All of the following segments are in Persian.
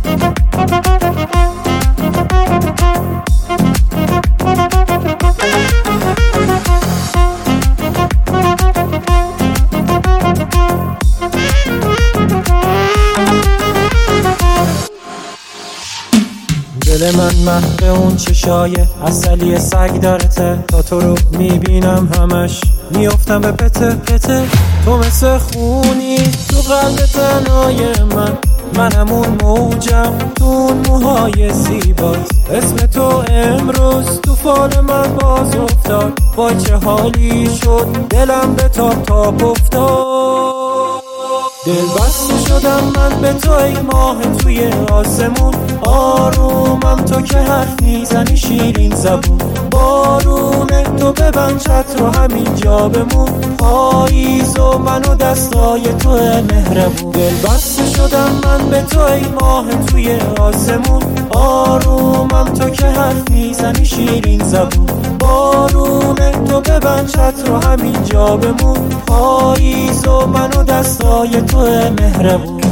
دل من محو اون چشای عسلی سگ دارته، تا تو رو میبینم همش میافتم به پته پته. تو مثل خونی تو قلب تنهای من همون موجم تو اون موهای زیبات. اسم تو امروز تو فال من باز افتاد، وای چه حالی شد دلم به تاب تاب افتاد. دل بسته شدم من به تو ای ماه توی آسمون، آرومم تو که حرف میزنی شیرین زبون. بارونه تو ببند چتر رو همین جا بمون، پاییز و من و دستای تو مهربون. دل بسته شدم من به تو ای ماه توی آسمون، آرومم تو که حرف میزنی شیرین زبون. بارونه تو ببند چتر رو همین جا بمون، پاییز و من و دستای تو مهربون.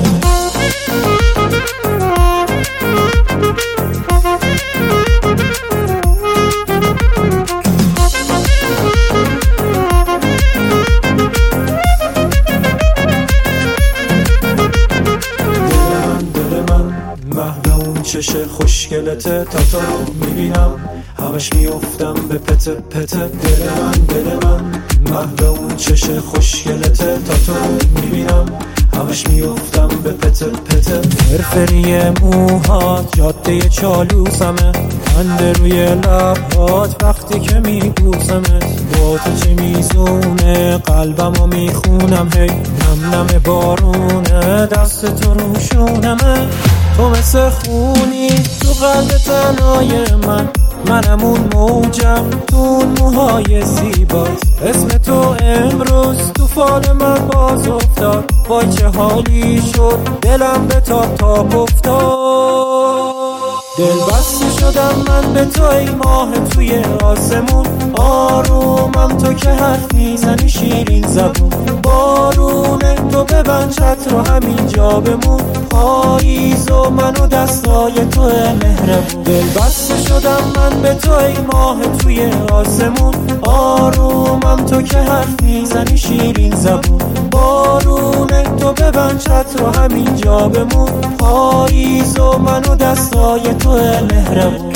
محو اون چش خوشگلته، تا تو رو میبینم همش میافتم به پته پته. دل من محو اون چش خوشگلته، تا تو رو میبینم همش میافتم به پته پته. فرفری موهات جاده چالوسمه، خنده روی لبات وقتی که میبوسمت. با تو چه میزونه قلبمو میخونم، هی نم نم بارونه دست تو روشونمه. تو مثل خونی تو قلب تنهای من همون موجم تو اون موهای زیبات. اسم تو امروز تو فال من باز افتاد، وای چه حالی شد دلم به تاب تاب افتاد. دل بسته شدم من به تو ای ماه توی آسمون، آرومم تو که حرف میزنی شیرین زبون. بارونه تو ببند چتر رو همین جا بمون، پاییز و من و دستای تو مهربون. دل بسته شدم من به تو ای ماه توی آسمون، آرومم تو که حرف میزنی شیرین زبون. بارونه تو ببند چتر رو همین جا بمون، پاییز و من و دستای تو مهربون.